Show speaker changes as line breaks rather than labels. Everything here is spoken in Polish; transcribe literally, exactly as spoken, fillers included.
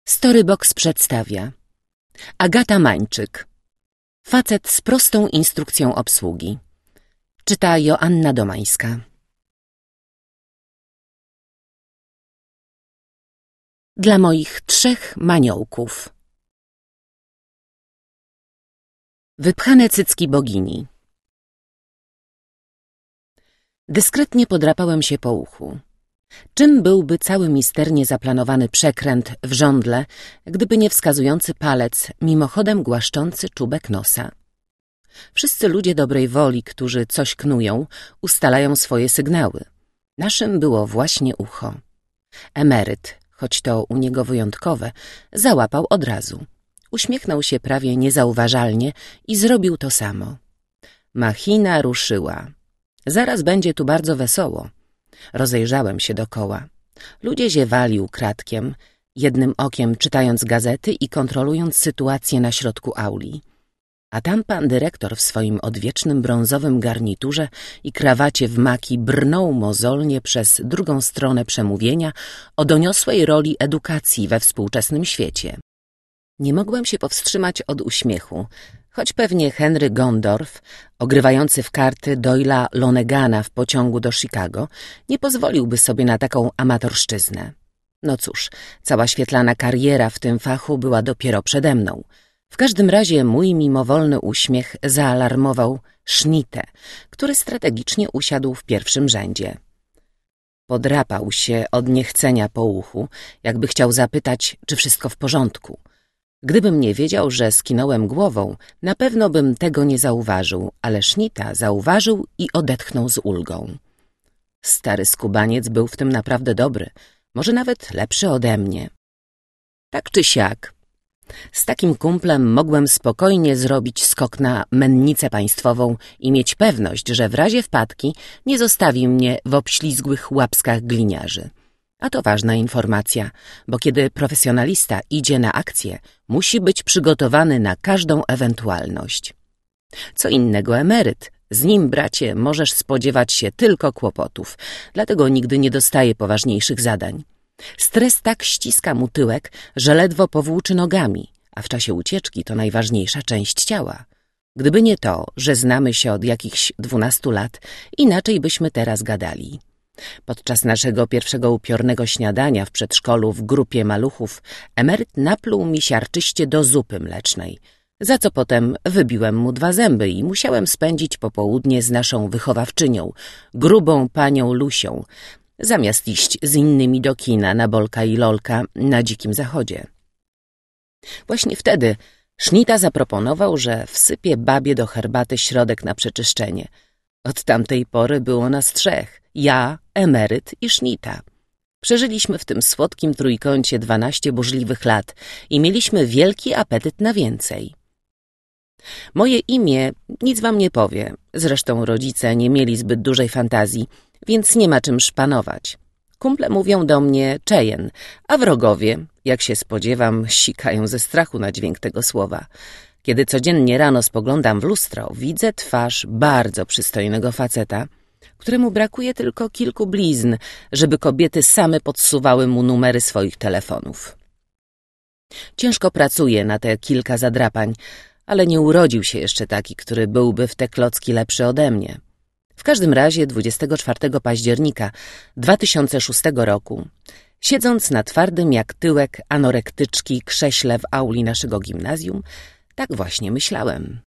Storybox przedstawia Agata Mańczyk. Facet z prostą instrukcją obsługi. Czyta Joanna Domańska. Dla moich trzech maniołków. Wypchane cycki bogini. Dyskretnie podrapałem się po uchu. Czym byłby cały misternie zaplanowany przekręt w żądle, gdyby nie wskazujący palec, mimochodem głaszczący czubek nosa? Wszyscy ludzie dobrej woli, którzy coś knują, ustalają swoje sygnały. Naszym było właśnie ucho. Emeryt, choć to u niego wyjątkowe, załapał od razu. Uśmiechnął się prawie niezauważalnie i zrobił to samo. Machina ruszyła. Zaraz będzie tu bardzo wesoło. Rozejrzałem się dokoła. Ludzie ziewali ukradkiem, jednym okiem czytając gazety i kontrolując sytuację na środku auli. A tam pan dyrektor w swoim odwiecznym brązowym garniturze i krawacie w maki brnął mozolnie przez drugą stronę przemówienia o doniosłej roli edukacji we współczesnym świecie. Nie mogłem się powstrzymać od uśmiechu, choć pewnie Henry Gondorf, ogrywający w karty Doyla Lonegana w pociągu do Chicago, nie pozwoliłby sobie na taką amatorszczyznę. No cóż, cała świetlana kariera w tym fachu była dopiero przede mną. W każdym razie mój mimowolny uśmiech zaalarmował Schnittę, który strategicznie usiadł w pierwszym rzędzie. Podrapał się od niechcenia po uchu, jakby chciał zapytać, czy wszystko w porządku. Gdybym nie wiedział, że skinąłem głową, na pewno bym tego nie zauważył, ale Schnitta zauważył i odetchnął z ulgą. Stary skubaniec był w tym naprawdę dobry, może nawet lepszy ode mnie. Tak czy siak, z takim kumplem mogłem spokojnie zrobić skok na mennicę państwową i mieć pewność, że w razie wpadki nie zostawi mnie w obślizgłych łapskach gliniarzy. A to ważna informacja, bo kiedy profesjonalista idzie na akcję, musi być przygotowany na każdą ewentualność. Co innego emeryt. Z nim, bracie, możesz spodziewać się tylko kłopotów, dlatego nigdy nie dostaje poważniejszych zadań. Stres tak ściska mu tyłek, że ledwo powłóczy nogami, a w czasie ucieczki to najważniejsza część ciała. Gdyby nie to, że znamy się od jakichś dwunastu lat, inaczej byśmy teraz gadali. Podczas naszego pierwszego upiornego śniadania w przedszkolu w grupie maluchów emeryt napluł mi siarczyście do zupy mlecznej, za co potem wybiłem mu dwa zęby i musiałem spędzić popołudnie z naszą wychowawczynią, grubą panią Lusią, zamiast iść z innymi do kina na Bolka i Lolka na Dzikim Zachodzie. Właśnie wtedy Schnitta zaproponował, że wsypie babie do herbaty środek na przeczyszczenie. Od tamtej pory było nas trzech, ja, emeryt i Schnitta. Przeżyliśmy w tym słodkim trójkącie dwanaście burzliwych lat i mieliśmy wielki apetyt na więcej. Moje imię nic wam nie powie, zresztą rodzice nie mieli zbyt dużej fantazji, więc nie ma czym szpanować. Kumple mówią do mnie Cheyenne, a wrogowie, jak się spodziewam, sikają ze strachu na dźwięk tego słowa. Kiedy codziennie rano spoglądam w lustro, widzę twarz bardzo przystojnego faceta, któremu brakuje tylko kilku blizn, żeby kobiety same podsuwały mu numery swoich telefonów. Ciężko pracuje na te kilka zadrapań, ale nie urodził się jeszcze taki, który byłby w te klocki lepszy ode mnie. W każdym razie dwudziestego czwartego października dwa tysiące szóstego roku, siedząc na twardym jak tyłek anorektyczki krześle w auli naszego gimnazjum, tak właśnie myślałem.